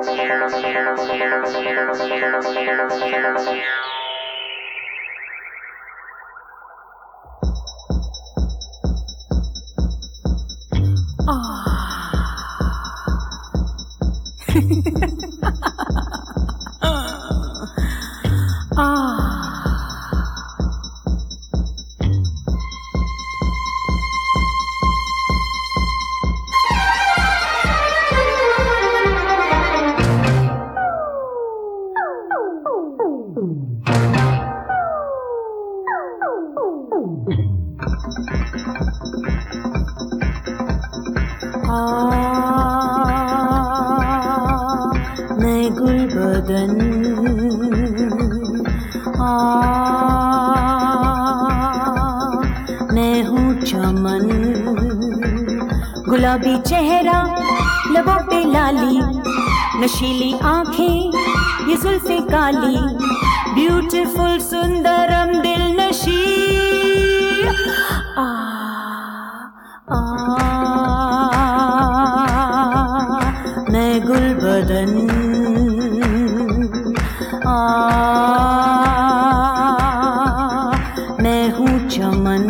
मैं गुलबदन मैं हूँ चमन, गुलाबी चेहरा लबों पे लाली, नशीली आंखें ये जुल्फे काली, ब्यूटीफुल सुंदरम दिल नशी। मैं गुलबदन मैं हूँ चमन।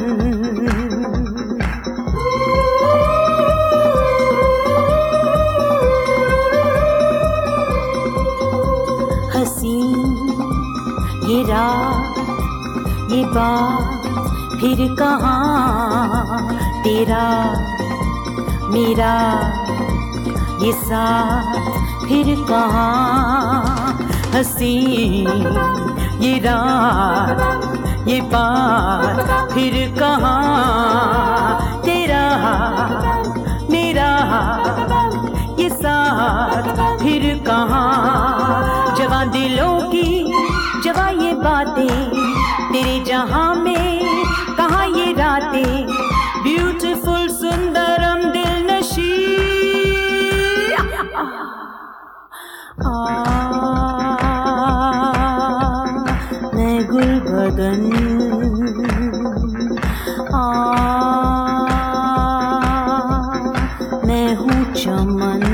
हसीन ये रात ये बात फिर कहाँ, तेरा मेरा ये साथ फिर कहाँ। हसीन ये रात ये बात फिर कहाँ, तेरा मेरा ये साथ फिर कहाँ। जवां दिलों की जवां ये बातें, तेरे जहां में कहाँ ये रातें, ब्यूटीफुल सुंदरम दिल नशी। मैं गुलबदन मैं हूँ चमन।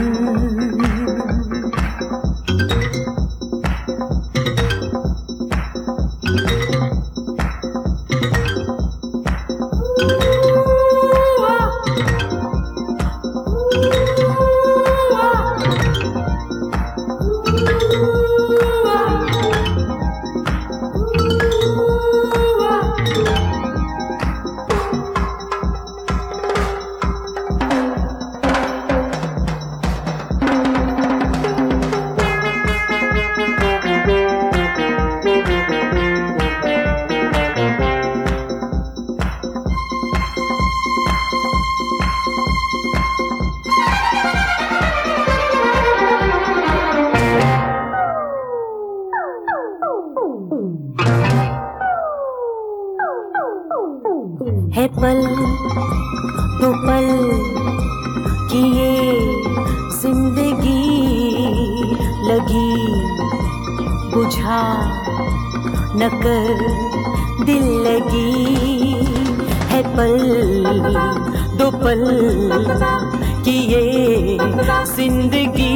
है पल तो पल की ये जिंदगी, लगी बुझा न कर दिल लगी। है पल दो पल की ये जिंदगी,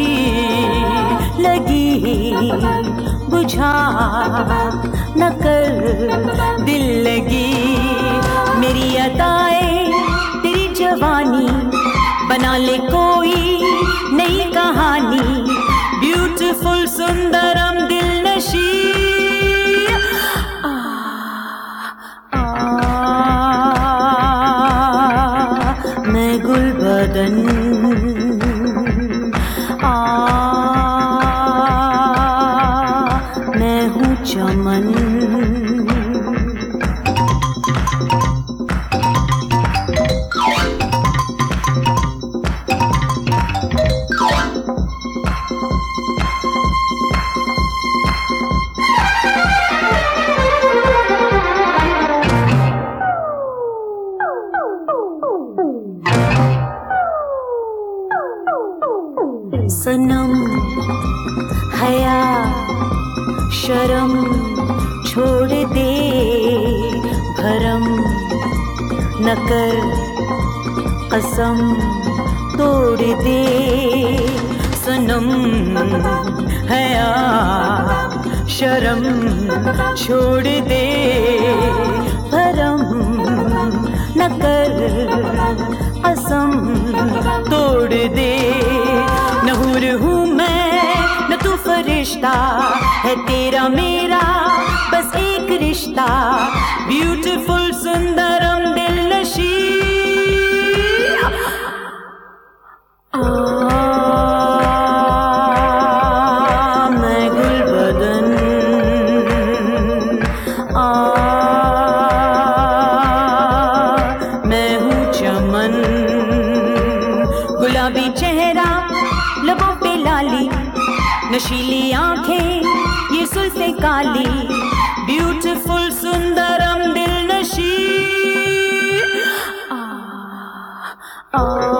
लगी बुझा न कर दिल लगी। मेरी अदाएं तेरी जवानी, बना ले कोई नई कहानी, ब्यूटीफुल सुंदरम दिल नशी। मैं गुलबदन मैं हूँ चमन। सनम हया शर्म छोड़ दे, भरम न कर कसम तोड़ दे। सनम हया शर्म छोड़ दे, भरम न कर कसम तोड़ दे। न हूर हूँ मैं न तू फरिश्ता, है तेरा मेरा बस एक रिश्ता। ब्यूटीफुल सुंदरम दिल नशी, मैं गुल बदन, मैं हूँ चमन। गुलाबी चेहरा लबों पे लाली, नशीली आंखें ये सुल्फे काली। ब्यूटीफुल सुंदरम दिल नशी,